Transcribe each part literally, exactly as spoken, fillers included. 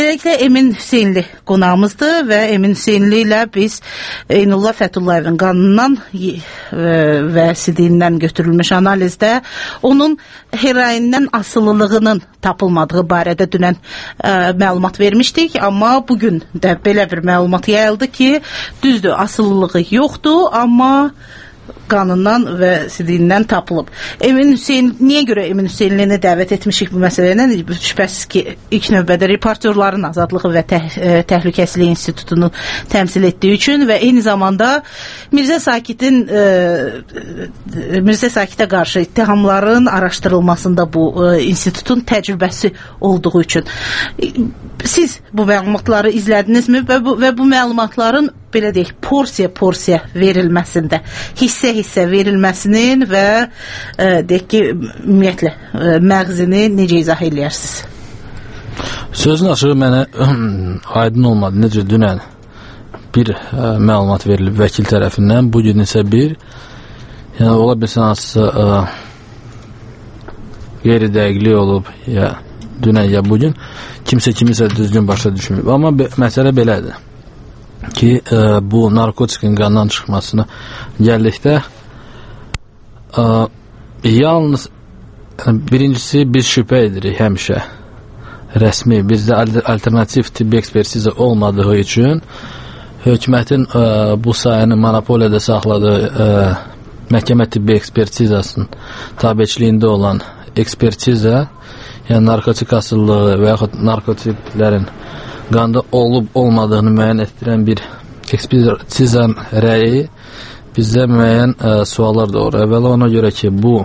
Beləliklə Emin Hüseynli qonağımızdır və Emin Hüseynli ilə biz Eynullah Fətullayevin qanından və sidiyindən götürülmüş analizdə onun heroindən asılılığının tapılmadığı barədə dünən ə, məlumat vermişdik, amma bugün də belə bir məlumat yayıldı ki, düzdür, asılılığı yoxdur, amma qanından və sidiyindən tapılıb. Emin Hüseyn, niyə görə Emin Hüseynlini dəvət etmişik bu məsələyə? Şübhəsiz ki, ilk növbədə reportyorların azadlığı və təh təhlükəsizlik institutunu təmsil etdiyi üçün və eyni zamanda Mirzə Sakitin e, Mirzə Sakitə qarşı ittihamların araşdırılmasında bu e, institutun təcrübəsi olduğu üçün. Siz bu məlumatları izlədinizmi və bu, və bu məlumatların belə deyək, porsiya-porsiya verilməsində, hissə-hissə verilməsinin və e, deyək ki, ümumiyyətlə, e, məğzini necə izah eləyərsiniz? Sözün açığı mənə aydın olmadı. Necə dünən bir ə, məlumat verilib vəkil tərəfindən, bugün isə bir, yəni ola bilsin hansısa ə, qeyri-dəqiqlik olub, ya dünən ya bugün, kimsə kimisə düzgün başa düşməyib. Amma be, məsələ belədir ki, e, bu narkotikin qandan çıxmasına gəldikdə e, yalnız birincisi biz şübhə edirik həmişə rəsmi, bizdə alternativ tibbi ekspertiza olmadığı üçün hökumətin e, bu sayəni monopoliyada saxladığı e, məhkəmə tibbi ekspertizasının tabiçiliyində olan ekspertiza, yəni narkotik asıllığı və yaxud narkotiklərin qanda olub olmadığını müəyyən etdirən bir ekspertizanın rəyi bizdə müəyyən ə, suallar doğurur. Əvvəla ona görə ki, bu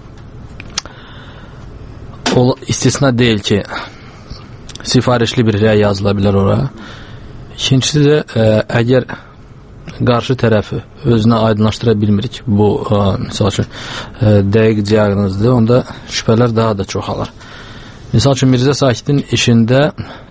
o, istisna deyil ki, sifarişli bir rəy yazıla bilər ora. İkincisi də ə, əgər qarşı tərəfi özünə aydınlaşdıra bilmir ki, bu ə, misal üçün ə, dəqiq diaqnozdur, onda şübhələr daha da çoxalır. Misal üçün Mirzə Sakitin işində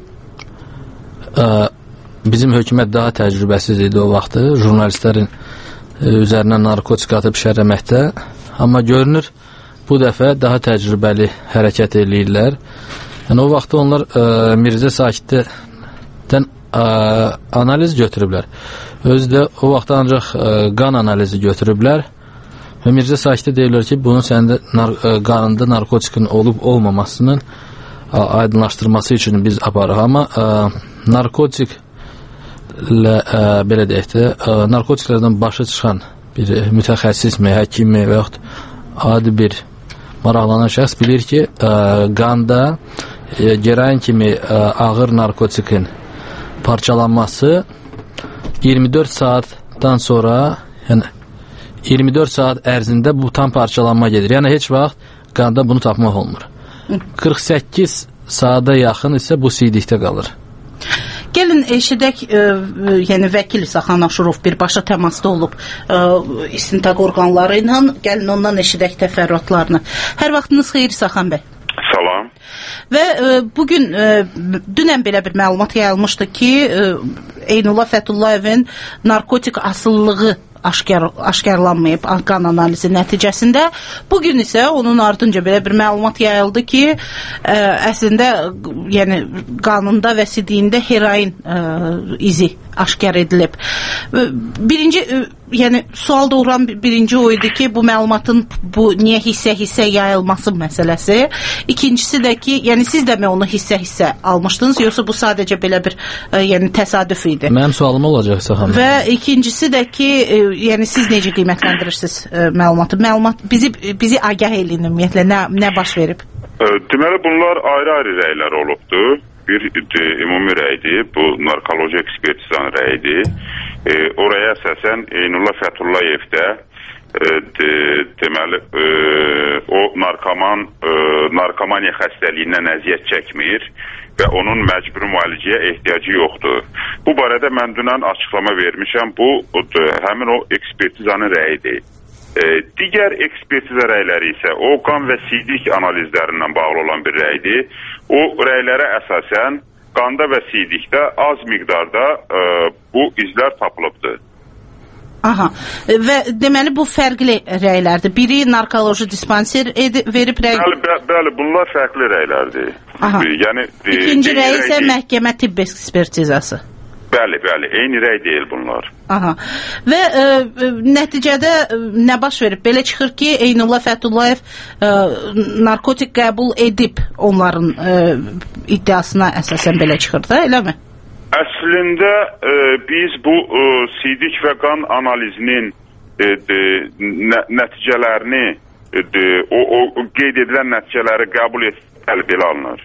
ə, bizim hökumət daha təcrübəsiz idi o vaxtı, jurnalistlərin ə, üzərinə narkotik atıb şərləməkdə, amma görünür bu dəfə daha təcrübəli hərəkət eləyirlər. Yəni o vaxtda onlar ə, Mirzə Sakitdən ə, analiz götürüblər. Özü də o vaxtda ancaq ə, qan analizi götürüblər və Mirzə Sakitə deyirlər ki, bunun səndə nar ə, qanında narkotikin olub olmamasının ə, aydınlaşdırması üçün biz aparıq. Amma ə, narkotiklə ə, belə deyək də, ə, narkotiklərdən başı çıxan bir mütəxəssismi, həkimmi və yaxud adi bir maraqlanan şəxs bilir ki, ə, qanda ə, gerain kimi ə, ağır narkotikin parçalanması iyirmi dörd saatdan sonra, yəni iyirmi dörd saat ərzində bu tam parçalanma gedir. Yəni heç vaxt qanda bunu tapmaq olmur. qırx səkkiz saata yaxın isə bu sidikdə qalır. Gəlin eşidək, e, yəni vəkil İsaxan Aşurov birbaşa təmasda olub e, istintaq orqanları ilə. Gəlin ondan eşidək təfərrüatlarını. Hər vaxtınız xeyir İsaxan bəy. Salam. Və e, bugün e, dünən belə bir məlumat yayılmışdı ki, e, Eynullah Fətullayevin narkotik asılılığı aşkar, aşkarlanmayıb qan analizi nəticəsində. Bugün isə onun ardınca belə bir məlumat yayıldı ki, ə, əslində yəni qanında və sidiyində heroin ə, izi aşkar edilib. Birinci, yəni sual doğuran birinci o idi ki, bu məlumatın bu niyə hissə-hissə yayılması məsələsi. İkincisi də ki, yəni siz də mi onu hissə-hissə almışdınız, yoxsa bu sadəcə belə bir ə, yəni təsadüf idi? Mənim sualım olacaq Saxan. Və ikincisi də ki, ə, yəni siz necə qiymətləndirirsiniz ə, məlumatı? Məlumat bizi bizi agah eləyin ümumiyyətlə nə nə baş verib? Deməli bunlar ayrı-ayrı rəylər olubdu. Bir de, ümumi rəydir, bu narkoloji ekspertizanın rəyidir. E, oraya əsasən Eynullah Fətullayev də e, de, deməli e, o narkoman e, narkomaniya xəstəliyindən əziyyət çəkmir və onun məcburi müalicəyə ehtiyacı yoxdur. Bu barədə mən dünən açıqlama vermişəm. Bu de, həmin o ekspertizanın rəyidir. E, digər ekspertiza rəyləri isə o qan və sidik analizlərindən bağlı olan bir rəydir. O rəylərə əsasən qanda və sidikdə az miqdarda e, bu izlər tapılıbdır. Aha. Və deməli bu fərqli rəylərdir. Biri narkoloji dispanser verib rəy. Bəli, bə bəli, bunlar fərqli rəylərdir. Aha. Yəni İkinci rəy isə məhkəmə tibb ekspertizası. Bəli, bəli, eyni rəy deyil bunlar. Aha. Və ə, ə, nəticədə ə, nə baş verib? Belə çıxır ki, Eynullah Fəthullayev ə, narkotik qəbul edib onların ə, iddiasına əsasən belə çıxır da, eləmi? Əslində ə, biz bu ə, sidik və qan analizinin ə, ə, nə, nəticələrini ə, o, o qeyd edilən nəticələri qəbul etməli belə alınır.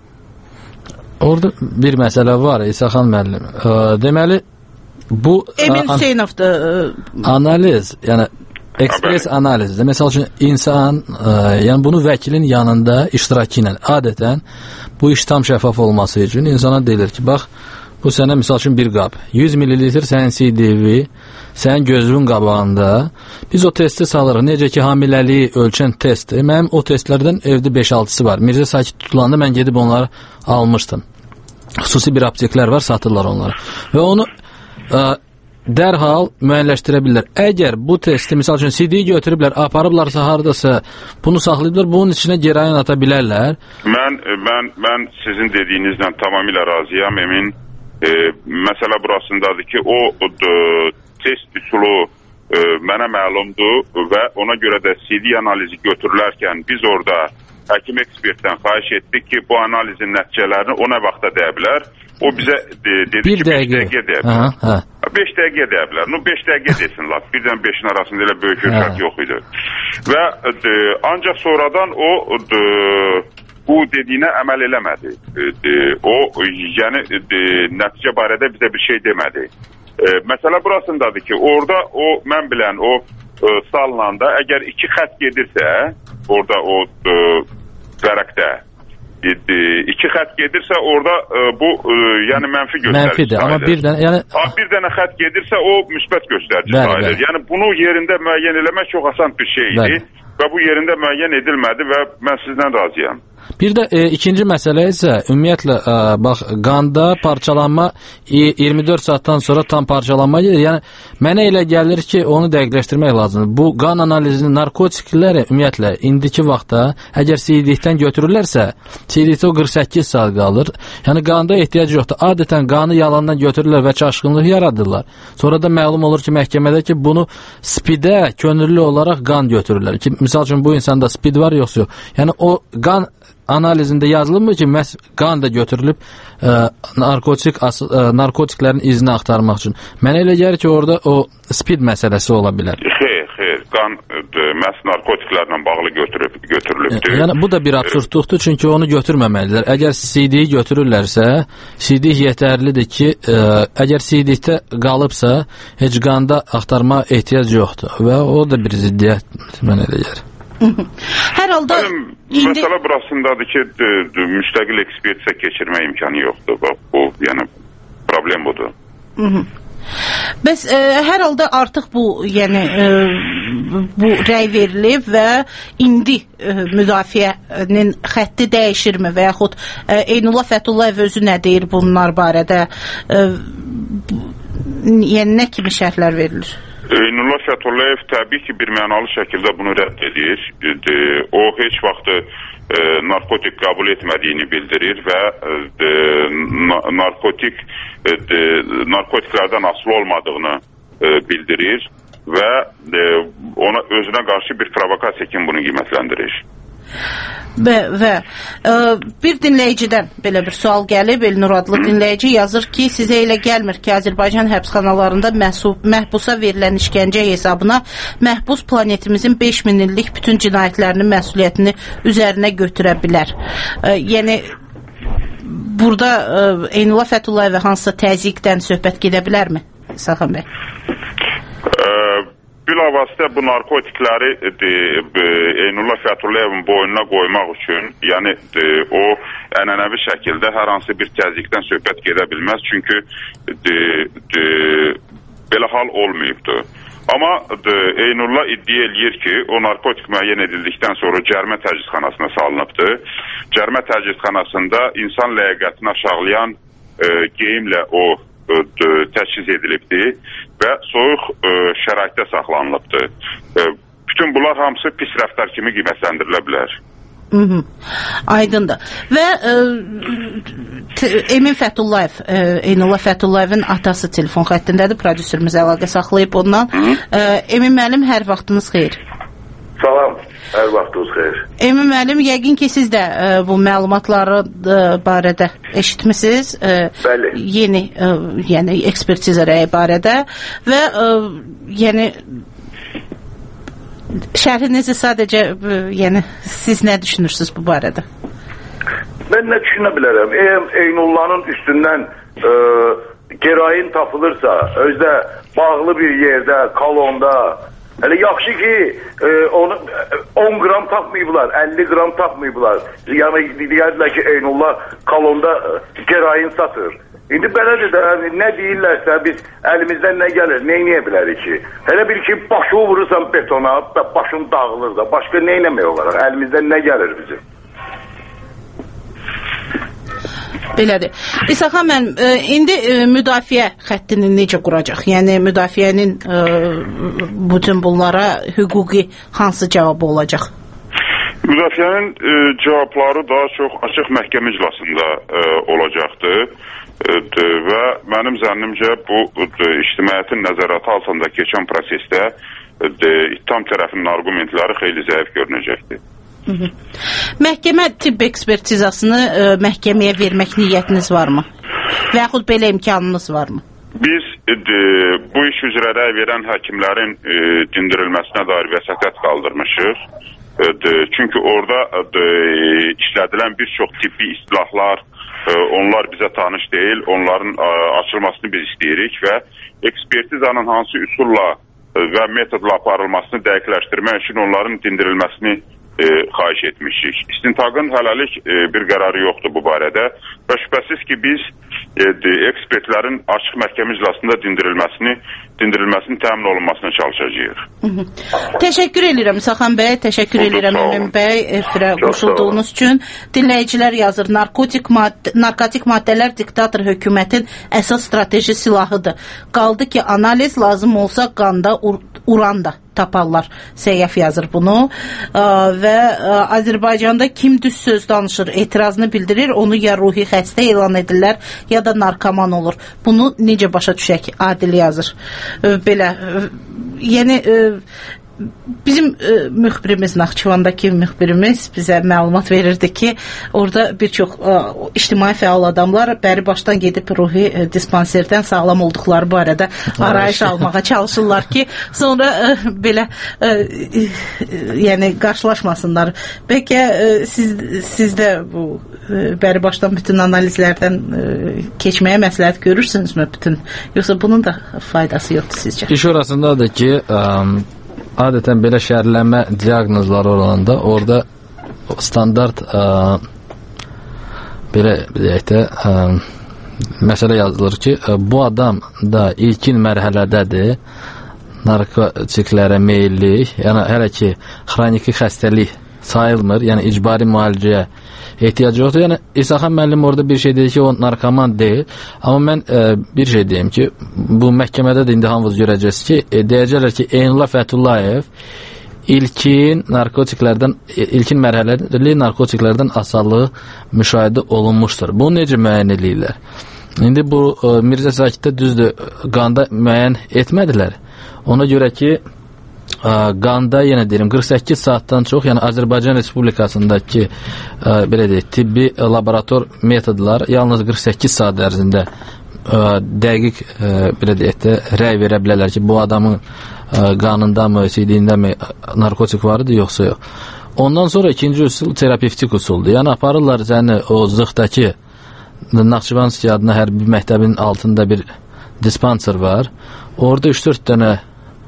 Orada bir məsələ var İsaxan müəllim. E, deməli bu Emin Hüseynovdur. Analiz, yəni ekspres analizdir. Məsəl üçün insan, e, yəni bunu vəkilin yanında iştirakı ilə adətən bu iş tam şəffaf olması üçün insana deyilir ki, bax bu sənə misal üçün bir qab, yüz millilitr sənin C D V, sənin gözünün qabağında biz o testi salırıq. Necə ki, hamiləliyi ölçən testdir. Mənim o testlərdən evdə beş altısı var. Mirzə Sakit tutulanda mən gedib onları almışdım. Xüsusi bir apteklər var, satırlar onları. Və onu ə, dərhal müəyyənləşdirə bilirlər. Əgər bu testi, misal üçün C D-yi götürüblər, aparıblarsa haradasa, bunu saxlayıblar, bunun içinə gerayin ata bilərlər. Mən, mən, mən sizin dediyinizlə tamamilə razıyam, Emin. E, məsələ burasındadır ki, o, o test üsulu e, mənə məlumdur və ona görə də C D analizi götürülərkən biz orada həkim ekspertdən xahiş etdik ki, bu analizin nəticələrini o nə vaxta deyə bilər. O bizə de, dedi bir ki, beş dəqiqə deyə bilər. beş dəqiqə deyə bilər. Nu, beş dəqiqə desin, laf. Birdən beşin arasında elə böyük bir fərq yox idi. Və de, ancaq sonradan o de, bu dediyinə əməl eləmədi. De, o, yəni de, nəticə barədə bizə bir şey demədi. E, məsələ burasındadır ki, orada o, mən bilən o e, salınanda, əgər iki xət gedirsə, orada o e, vərəqdə e, e, iki xət gedirsə, orada e, bu e, yəni mənfi göstərici mənfidir, amma bir dənə, yəni... bir dənə xət gedirsə, o müsbət göstərici sayılır. Yəni bunu yerində müəyyən eləmək çox asan bir şey idi. Bəli. Və bu yerində müəyyən edilmədi və mən sizdən razıyam. Bir də e, ikinci məsələ isə ümumiyyətlə e, bax qanda parçalanma iyirmi dörd saatdan sonra tam parçalanma gedir. Yəni mənə elə gəlir ki, onu dəqiqləşdirmək lazımdır. Bu qan analizinin narkotikləri ümumiyyətlə indiki vaxtda əgər C D-dən götürürlərsə, C D-də o qırx səkkiz saat qalır. Yəni qanda ehtiyac yoxdur. Adətən qanı yalandan götürürlər və çaşqınlıq yaradırlar. Sonra da məlum olur ki, məhkəmədə ki, bunu spidə könüllü olaraq qan götürürlər. Ki, misal üçün bu insanda spid var yoxsa yox. Yəni o qan analizində yazılmır ki, məhz qan da götürülüb ə, narkotik ə, narkotiklərin izini axtarmaq üçün. Mənə elə gəlir ki, orada o spid məsələsi ola bilər. Xeyr, xeyr. Qan məhz narkotiklərlə bağlı götürüb, götürülübdür. Yəni bu da bir absurdluqdur, çünki onu götürməməlidirlər. Əgər C D-yi götürürlərsə, C D yetərlidir ki, ə, əgər C D-də qalıbsa, heç qanda axtarma ehtiyac yoxdur. Və o da bir ziddiyyət mənə elə gəlir. Hər halda indi... Məsələ burasındadır ki, d -d müstəqil ekspertisə keçirmə imkanı yoxdur. Bax, bu, yəni, problem budur. Hı -hı. Bəs ə, hər halda artıq bu, yəni ə, bu rəy verilib və indi ə, müdafiənin xətti dəyişirmi və yaxud ə, Eynullah Fəthullayev özü nə deyir bunlar barədə? Ə, yəni nə kimi şərhlər verilir? Eynullah Fəthullayev təbii ki, bir mənalı şəkildə bunu rədd edir. O, heç vaxt e, narkotik qəbul etmədiyini bildirir və e, narkotik e, narkotiklərdən asılı olmadığını e, bildirir və e, ona özünə qarşı bir provokasiya kimi bunu qiymətləndirir. Və, və ə, bir dinləyicidən belə bir sual gəlib. Elnur adlı dinləyici yazır ki, sizə elə gəlmir ki, Azərbaycan həbsxanalarında məhsub, məhbusa verilən işgəncə hesabına məhbus planetimizin beş min illik bütün cinayətlərinin məsuliyyətini üzərinə götürə bilər. Ə, yəni burada ə, Eynullah Fəthullayev hansısa təzyiqdən söhbət gedə bilərmi Saxan bəy? Bilavasitə bu narkotikləri de, Eynullah Fəthullayevin boynuna qoymaq üçün, yəni de, o ənənəvi şəkildə hər hansı bir təzyiqdən söhbət gedə bilməz, çünki de, de, belə hal olmayıbdır. Amma de, Eynullah iddia eləyir ki, o narkotik müəyyən edildikdən sonra cərimə təcridxanasına salınıbdır. Cərimə təcridxanasında insan ləyaqətini aşağılayan e, geyimlə o təchiz edilibdir və soyuq şəraitdə saxlanılıbdır. Bütün bunlar hamısı pis rəftar kimi qiymətləndirilə bilər. Hı -hı. Aydındır. Və e, Emin Fəthullayev, e, Eynullah Fətullayevin atası telefon xəttindədir. Prodüserimiz əlaqə saxlayıb ondan. E, Emin müəllim, hər vaxtınız xeyir. Salam, hər vaxtınız xeyir. Emin müəllim, yəqin ki siz də e, bu məlumatları e, barədə eşitmisiniz. E, Bəli. Yeni, e, yəni ekspertiza rəyi barədə və e, yəni şərhinizi sadəcə, yəni siz nə düşünürsünüz bu barədə? Mən nə düşünə bilərəm? Eğer Eynullah'ın üstündən e, gerayin tapılırsa, özdə bağlı bir yerdə, kolonda, hələ yaxşı ki e, onu on qram tapmayıblar, əlli qram tapmayıblar. Yəni deyərlər ki, Eynullah kolonda gerayin satır. İndi belədir də, nə deyirlərsə, biz əlimizdən nə gəlir, nə eləyə bilərik ki? Hələ bir ki, başı vurursan betona, başın dağılır da, başqa nə eləmək olaraq, əlimizdən nə gəlir bizim? Belədir. İsaqan müəllim, indi e, müdafiə xəttini necə quracaq? Yəni müdafiənin e, bütün bunlara hüquqi hansı cavabı olacaq? Müdafiənin e, cavabları daha çox açıq məhkəmə iclasında e, olacaqdır. Və mənim zənnimcə bu ictimaiyyətin nəzarəti altında keçən prosesdə ittiham tərəfinin argumentləri xeyli zəif görünəcəkdir. Hı -hı. Məhkəmə tibb ekspertizasını e, məhkəməyə vermək niyyətiniz varmı? Və yaxud belə imkanınız varmı? Biz e, bu iş üzrə rəy verən həkimlərin e, dindirilməsinə dair vəsatət qaldırmışıq. E, de, çünki orada e, işlədilən bir çox tibbi istilahlar, onlar bizə tanış deyil, onların açılmasını biz istəyirik və ekspertizanın hansı üsulla və metodla aparılmasını dəqiqləşdirmək üçün onların dindirilməsini e, xahiş etmişik. İstintaqın hələlik e, bir qərarı yoxdur bu barədə və şübhəsiz ki biz e, ekspertlərin açıq məhkəmə iclasında dindirilməsini dindirilməsinin təmin olunmasına çalışacağıq. Təşəkkür edirəm İsaqan bəy, təşəkkür edirəm Emin bəy efirə qoşulduğunuz üçün. Dinləyicilər yazır, narkotik maddə, narkotik maddələr diktator hökumətin əsas strateji silahıdır. Qaldı ki analiz lazım olsa qanda ur uran da taparlar. Səyyaf yazır bunu və Azərbaycanda kim düz söz danışır, etirazını bildirir, onu ya ruhi xəstə elan edirlər, ya da narkoman olur. Bunu necə başa düşək? Adil yazır. Belə, yəni bizim e, müxbirimiz, Naxçıvandakı müxbirimiz bizə məlumat verirdi ki, orada bir çox e, ictimai fəal adamlar bəri başdan gedib ruhi e, dispanserdən sağlam olduqları barədə arayış almağa çalışırlar ki, sonra e, belə e, e, yəni qarşılaşmasınlar. Bəlkə e, siz, siz də bu e, bəri başdan bütün analizlərdən e, keçməyə məsləhət görürsünüzmü bütün? Yoxsa bunun da faydası yoxdur sizcə? İş orasındadır ki, um, adətən belə şəhərlənmə diaqnozları olanda orada standart ə, belə deyək də ə, məsələ yazılır ki, ə, bu adam da ilkin mərhələdədir, narkotiklərə meyillik, yəni hələ ki xroniki xəstəlik sayılmır, yəni icbari müalicəyə ehtiyacı yoxdur. Yəni İsaqan müəllim orada bir şey deyir ki, o narkoman deyil. Amma mən e, bir şey deyim ki, bu məhkəmədə də indi hamınız görəcəksiniz ki, e, deyəcəklər ki, Eynullah Fəthullayev ilkin narkotiklərdən, ilkin mərhələli narkotiklərdən asallığı müşahidə olunmuşdur. Bunu necə müəyyən edirlər? İndi bu e, Mirzə Sakitdə düzdür, qanda müəyyən etmədilər. Ona görə ki, qanda yenə deyirəm qırx səkkiz saatdan çox, yəni Azərbaycan Respublikasındakı ə, belə deyək, tibbi laborator metodlar yalnız qırx səkkiz saat ərzində ə, dəqiq ə, belə deyək də rəy verə bilərlər ki, bu adamın ə, qanında mı, sidiyində mi narkotik var idi, yoxsa yox. Ondan sonra ikinci üsul terapevtik usuldur. Yəni aparırlar səni o zıxdakı Naxçıvanski adına hərbi məktəbin altında bir dispanser var. Orada üç dörd dənə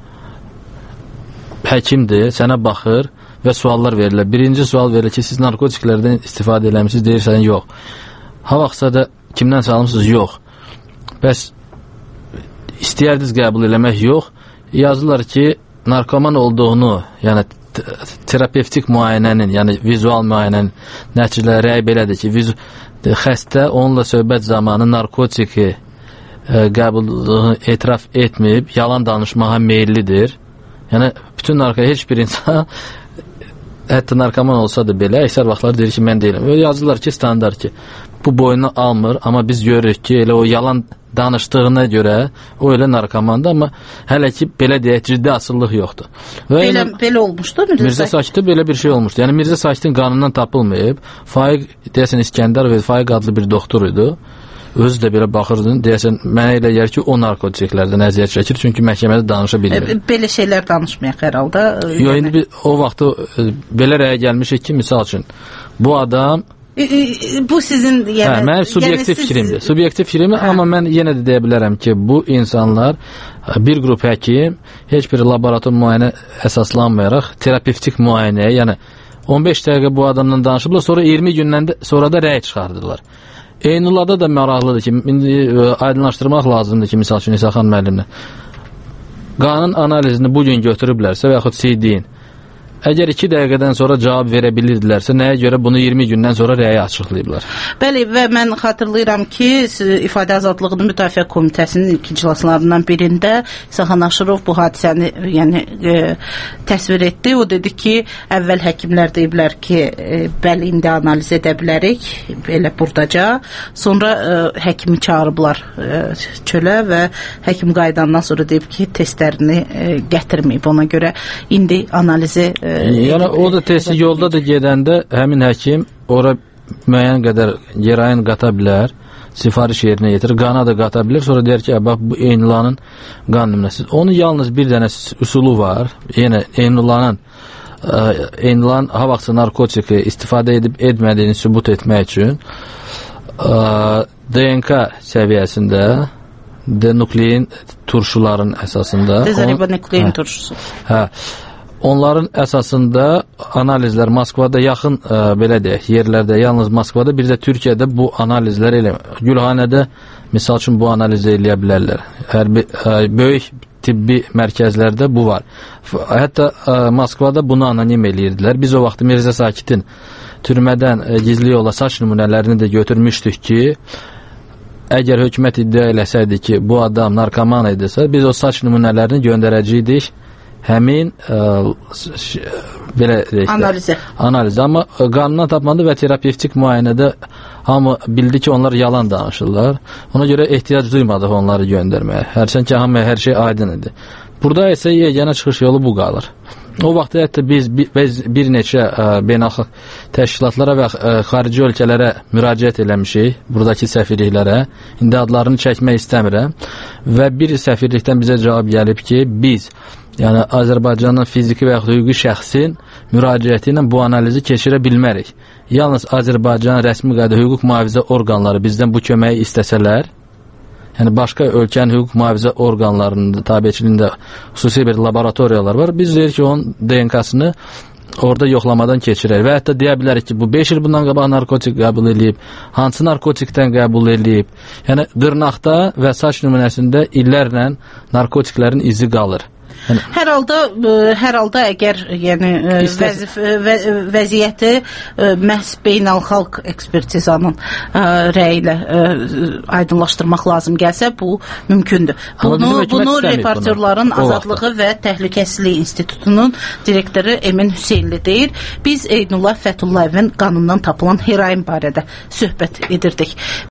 həkimdir, sənə baxır və suallar verilir. Birinci sual verilir ki, siz narkotiklərdən istifadə eləmişsiniz, deyirsən, yox. Ha vaxtsa da kimdən salmışsınız, yox. Bəs istəyərdiniz qəbul eləmək, yox. Yazırlar ki, narkoman olduğunu, yəni terapevtik müayinənin, yəni vizual müayinənin nəticələri rəy belədir ki, vizu, xəstə onunla söhbət zamanı narkotiki e, qəbulluğunu etiraf etməyib, yalan danışmağa meyillidir. Yəni, bütün narka, heç bir insan hətta narkoman olsa da belə, əksər vaxtlar deyir ki, mən deyiləm. Öyle yazırlar ki, standart ki, bu boyunu almır, amma biz görürük ki, elə o yalan danışdığına görə o elə narkomandır, amma hələ ki, belə deyək, ciddi asıllıq yoxdur. Və belə, elə, belə olmuşdu Mirzə, Mirzə Sakitdə belə bir şey olmuşdu. Yəni, Mirzə Sakitin qanından tapılmayıb, Faiq, deyəsən, İskəndər və Faiq adlı bir doktor idi. Özü də belə baxırdın, deyəsən, mənə elə gəlir ki, o narkotiklərdən əziyyət çəkir, çünki məhkəmədə danışa bilmir. Belə şeylər danışmayaq hər halda. Yox, indi biz o vaxt belə rəyə gəlmişik ki, misal üçün, bu adam... Bu sizin... Yəni, hə, mənim subyektiv yəni, fikrimdir. Siz... Subyektiv fikrimdir, amma mən yenə də deyə bilərəm ki, bu insanlar, bir qrup həkim, heç bir laborator müayinə əsaslanmayaraq, terapevtik müayinəyə, yəni on beş dəqiqə bu adamla danışıblar, sonra iyirmi gündən sonra da rəy çıxardırlar. Eynullahda da maraqlıdır ki, indi aydınlaşdırmaq lazımdır ki, misal üçün İsaxan müəllimlə qanun analizini bugün götürüblərsə və yaxud C D-in əgər iki dəqiqədən sonra cavab verə bilirdilərsə, nəyə görə bunu iyirmi gündən sonra rəyə açıqlayıblar? Bəli, və mən xatırlayıram ki, İfadə Azadlığının Müdafiə Komitəsinin ilk iclaslarından birində İsaxan Aşırov bu hadisəni yəni, e, təsvir etdi. O dedi ki, əvvəl həkimlər deyiblər ki, e, bəli, indi analiz edə bilərik, belə buradaca. Sonra e, həkimi çağırıblar e, çölə və həkim qaydandan sonra deyib ki, testlərini e, gətirməyib. Ona görə indi analizi e, yəni o da testi yolda da gedəndə həmin həkim ora müəyyən qədər gerain qata bilər, sifariş yerinə yetirir, qana da qata bilər, sonra deyər ki, bax bu Eynullahın qan nümunəsi. Onun yalnız bir dənə üsulu var, yenə Eynullahın Eynullahın ha vaxtsa narkotiki istifadə edib etmədiyini sübut etmək üçün D N K səviyyəsində denuklein turşuların əsasında dezoribonuklein turşusu. Hə. Onların əsasında analizlər Moskvada yaxın ə, belə deyək, yerlərdə, yalnız Moskvada, bir də Türkiyədə bu analizlər elə Gülhanədə misal üçün bu analizi eləyə bilərlər. Hərbi ə, böyük tibbi mərkəzlərdə bu var. Hətta ə, Moskvada bunu anonim eləyirdilər. Biz o vaxt Mirzə Sakitin türmədən ə, gizli yolla saç nümunələrini də götürmüşdük ki, əgər hökumət iddia eləsəydi ki, bu adam narkoman idisə, biz o saç nümunələrini göndərəcəydik həmin ə, belə deyək, analizə. Analizə, amma qanundan tapmadı və terapevtik müayinədə hamı bildi ki, onlar yalan danışırlar. Ona görə ehtiyac duymadıq onları göndərməyə. Hərçənd ki, hamıya hər şey aydın idi. Burada isə yeganə çıxış yolu bu qalır. O vaxt hətta biz bir, bir neçə ə, beynəlxalq təşkilatlara və ə, xarici ölkələrə müraciət eləmişik, buradakı səfirliklərə. İndi adlarını çəkmək istəmirəm. Və bir səfirlikdən bizə cavab gəlib ki, biz yəni Azərbaycanın fiziki və yaxud hüquqi şəxsin müraciəti ilə bu analizi keçirə bilmərik. Yalnız Azərbaycanın rəsmi qayda hüquq mühafizə orqanları bizdən bu köməyi istəsələr, yəni başqa ölkənin hüquq mühafizə orqanlarının tabiçiliyində xüsusi bir laboratoriyalar var. Biz deyirik ki, onun D N K-sını orada yoxlamadan keçirək və hətta deyə bilərik ki, bu beş il bundan qabaq narkotik qəbul edib, hansı narkotikdən qəbul edib, yəni dırnaqda və saç nümunəsində illərlə narkotiklərin izi qalır. Yəni, hər halda hər halda əgər yəni vəzif, və, vəziyyəti məhz beynəlxalq ekspertizanın rəyi ilə aydınlaşdırmaq lazım gəlsə, bu mümkündür. Bunu, bunu reportyorların azadlığı və təhlükəsizlik institutunun direktoru Emin Hüseynli deyir. Biz Eynullah Fətullayevin qanından tapılan heroin barədə söhbət edirdik.